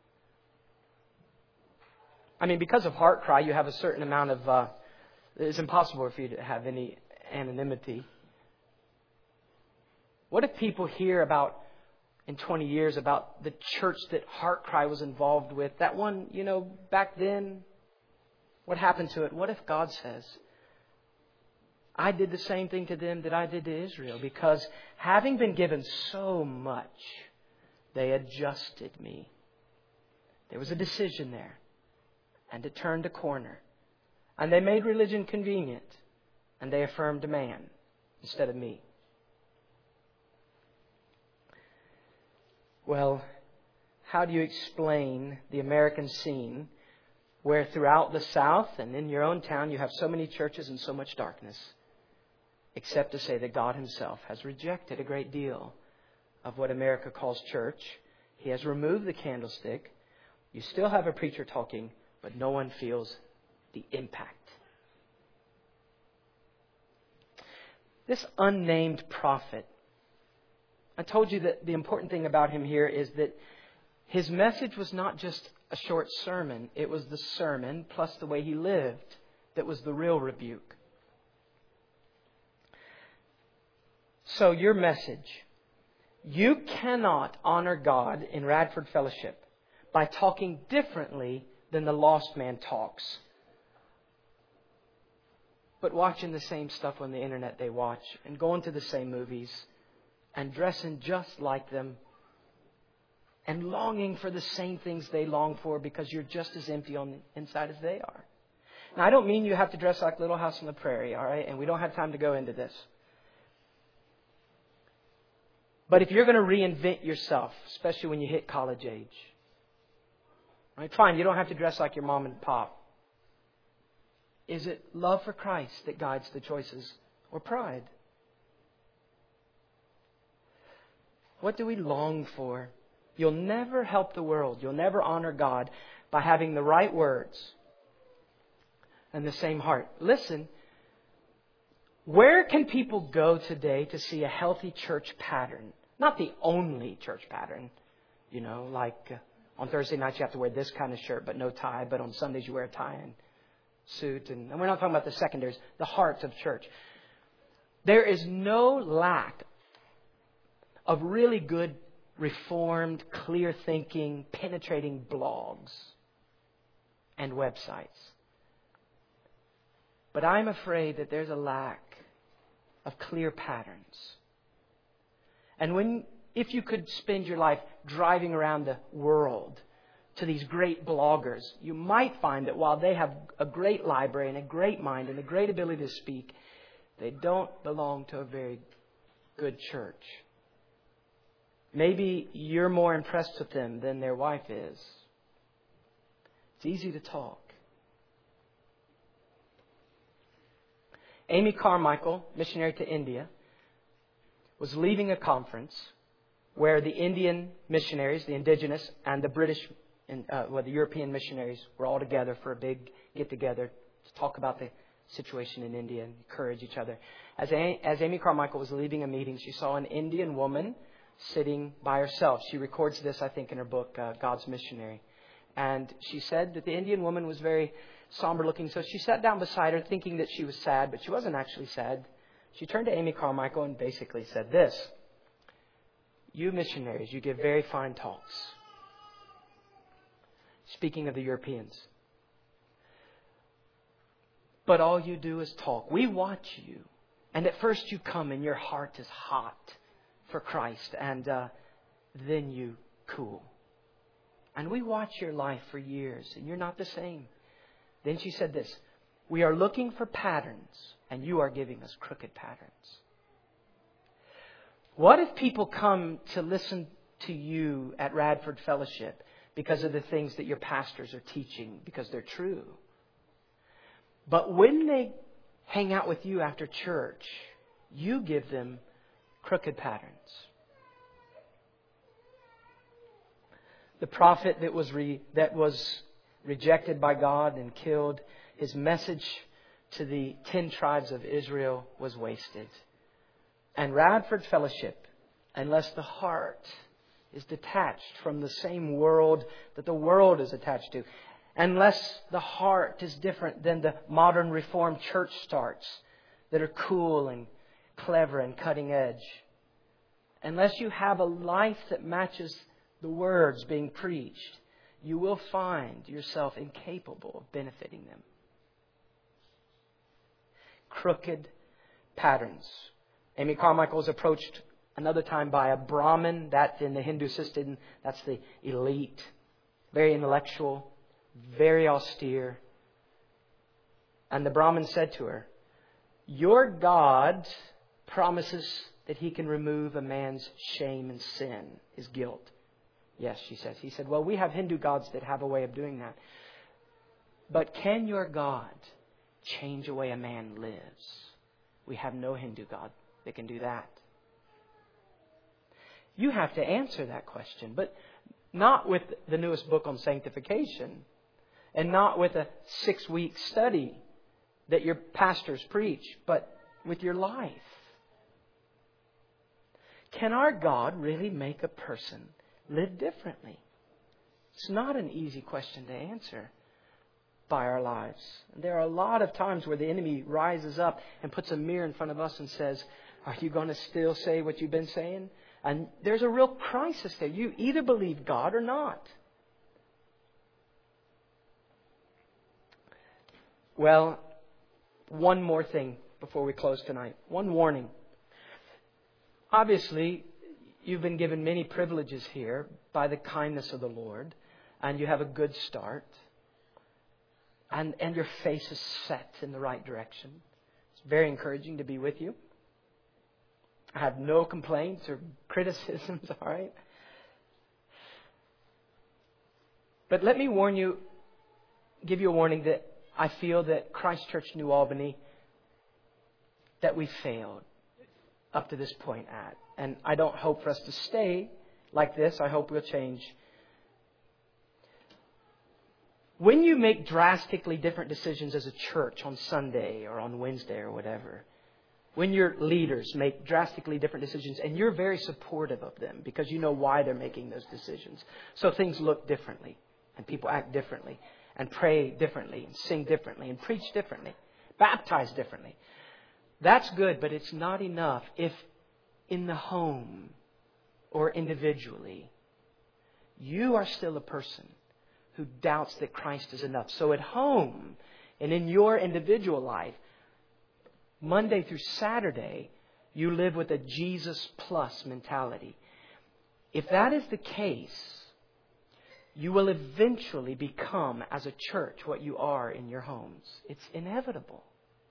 I mean, because of Heart Cry, you have a certain amount of... it's impossible for you to have any anonymity. What if people hear about, in 20 years, about the church that Heart Cry was involved with? That one, back then, what happened to it? What if God says, I did the same thing to them that I did to Israel, because having been given so much, they adjusted me. There was a decision there, and it turned a corner. And they made religion convenient, and they affirmed a man instead of me. Well, how do you explain the American scene where throughout the South and in your own town you have so many churches and so much darkness, except to say that God Himself has rejected a great deal of what America calls church. He has removed the candlestick. You still have a preacher talking, but no one feels the impact. This unnamed prophet, I told you that the important thing about him here is that his message was not just a short sermon. It was the sermon plus the way he lived that was the real rebuke. So your message. You cannot honor God in Radford Fellowship by talking differently than the lost man talks, but watching the same stuff on the internet they watch, and going to the same movies, and dressing just like them, and longing for the same things they long for, because you're just as empty on the inside as they are. Now, I don't mean you have to dress like Little House on the Prairie, all right? And we don't have time to go into this. But if you're going to reinvent yourself, especially when you hit college age, right? Fine, you don't have to dress like your mom and pop. Is it love for Christ that guides the choices, or pride? What do we long for? You'll never help the world. You'll never honor God by having the right words and the same heart. Listen, where can people go today to see a healthy church pattern? Not the only church pattern. Like on Thursday nights you have to wear this kind of shirt but no tie, but on Sundays you wear a tie and suit. And we're not talking about the secondaries, the heart of church. There is no lack of really good, reformed, clear-thinking, penetrating blogs and websites. But I'm afraid that there's a lack of clear patterns. And if you could spend your life driving around the world to these great bloggers, you might find that while they have a great library and a great mind and a great ability to speak, they don't belong to a very good church. Maybe you're more impressed with them than their wife is. It's easy to talk. Amy Carmichael, missionary to India, was leaving a conference where the Indian missionaries, the indigenous, and the British, the European missionaries were all together for a big get-together to talk about the situation in India and encourage each other. As Amy Carmichael was leaving a meeting, she saw an Indian woman sitting by herself. She records this, I think, in her book, God's Missionary. And she said that the Indian woman was very somber looking. So she sat down beside her thinking that she was sad, but she wasn't actually sad. She turned to Amy Carmichael and basically said this: "You missionaries, you give very fine talks." Speaking of the Europeans. "But all you do is talk. We watch you. And at first you come and your heart is hot for Christ. And then you cool. And we watch your life for years and you're not the same." Then she said this: "We are looking for patterns and you are giving us crooked patterns." What if people come to listen to you at Radford Fellowship because of the things that your pastors are teaching, because they're true? But when they hang out with you after church, you give them crooked patterns. The prophet that was rejected by God and killed, his message to the 10 tribes of Israel was wasted. And Radford Fellowship, unless the heart is detached from the same world that the world is attached to, unless the heart is different than the modern Reformed church starts that are cool and clever and cutting edge, unless you have a life that matches the words being preached, you will find yourself incapable of benefiting them. Crooked patterns. Amy Carmichael was approached another time by a Brahmin. That in the Hindu system, that's the elite. Very intellectual, very austere. And the Brahmin said to her, "Your God promises that He can remove a man's shame and sin, his guilt." "Yes," she says. He said, "Well, we have Hindu gods that have a way of doing that. But can your God change the way a man lives?" We have no Hindu God that can do that. You have to answer that question, but not with the newest book on sanctification and not with a 6-week study that your pastors preach, but with your life. Can our God really make a person live differently? It's not an easy question to answer by our lives. There are a lot of times where the enemy rises up and puts a mirror in front of us and says, "Are you going to still say what you've been saying?" And there's a real crisis there. You either believe God or not. Well, one more thing before we close tonight. One warning. Obviously, you've been given many privileges here by the kindness of the Lord, and you have a good start. And your face is set in the right direction. It's very encouraging to be with you. I have no complaints or criticisms, all right? But let me warn you, give you a warning that I feel that Christ Church New Albany, that we failed up to this point at. And I don't hope for us to stay like this. I hope we'll change. When you make drastically different decisions as a church on Sunday or on Wednesday or whatever, when your leaders make drastically different decisions and you're very supportive of them because you know why they're making those decisions, so things look differently and people act differently and pray differently and sing differently and preach differently, baptize differently. That's good, but it's not enough if in the home or individually you are still a person who doubts that Christ is enough. So at home and in your individual life, Monday through Saturday, you live with a Jesus plus mentality. If that is the case, you will eventually become, as a church, what you are in your homes. It's inevitable.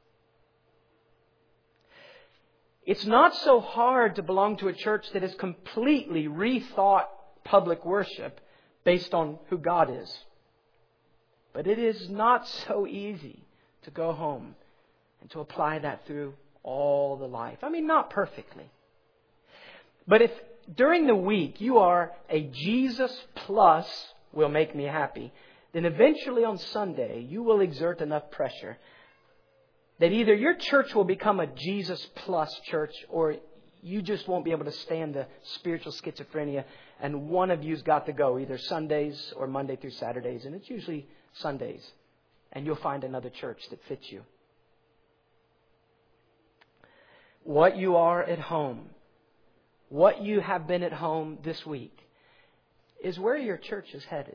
It's not so hard to belong to a church that has completely rethought public worship based on who God is. But it is not so easy to go home and to apply that through all the life. I mean, not perfectly. But if during the week you are a Jesus plus will make me happy, then eventually on Sunday you will exert enough pressure that either your church will become a Jesus plus church or you just won't be able to stand the spiritual schizophrenia and one of you's got to go either Sundays or Monday through Saturdays. And it's usually Sundays. And you'll find another church that fits you. What you are at home, what you have been at home this week, is where your church is headed.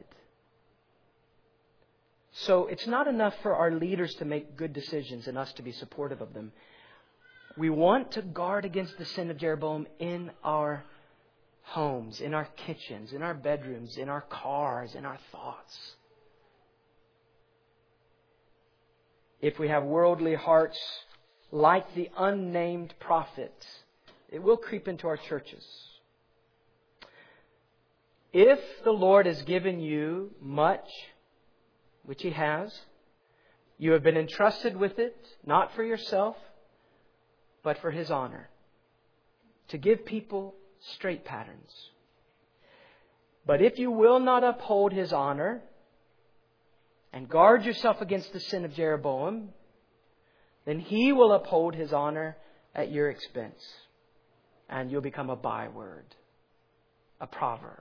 So it's not enough for our leaders to make good decisions and us to be supportive of them. We want to guard against the sin of Jeroboam in our homes, in our kitchens, in our bedrooms, in our cars, in our thoughts. If we have worldly hearts like the unnamed prophet, it will creep into our churches. If the Lord has given you much, which He has, You have been entrusted with it, not for yourself, but for His honor. To give people straight patterns. But if you will not uphold His honor and guard yourself against the sin of Jeroboam, then He will uphold His honor at your expense. And you'll become a byword, a proverb.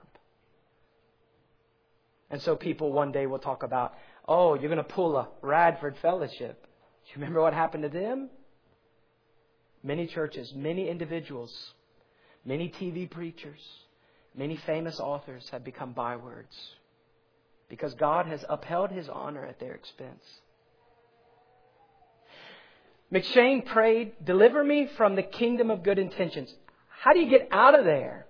And so people one day will talk about, oh, you're going to pull a Radford Fellowship. Do you remember what happened to them? Many churches, many individuals, many TV preachers, many famous authors have become bywords because God has upheld His honor at their expense. McShane prayed, deliver me from the kingdom of good intentions. How do you get out of there?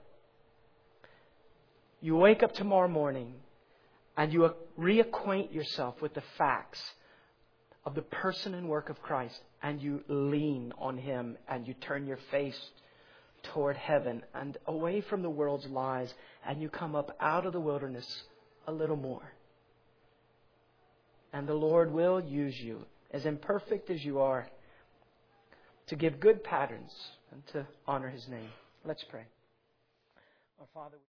You wake up tomorrow morning and you reacquaint yourself with the facts of the person and work of Christ, and you lean on Him and you turn your face toward heaven and away from the world's lies, and you come up out of the wilderness a little more. And the Lord will use you, as imperfect as you are, to give good patterns and to honor His name. Let's pray. Our Father.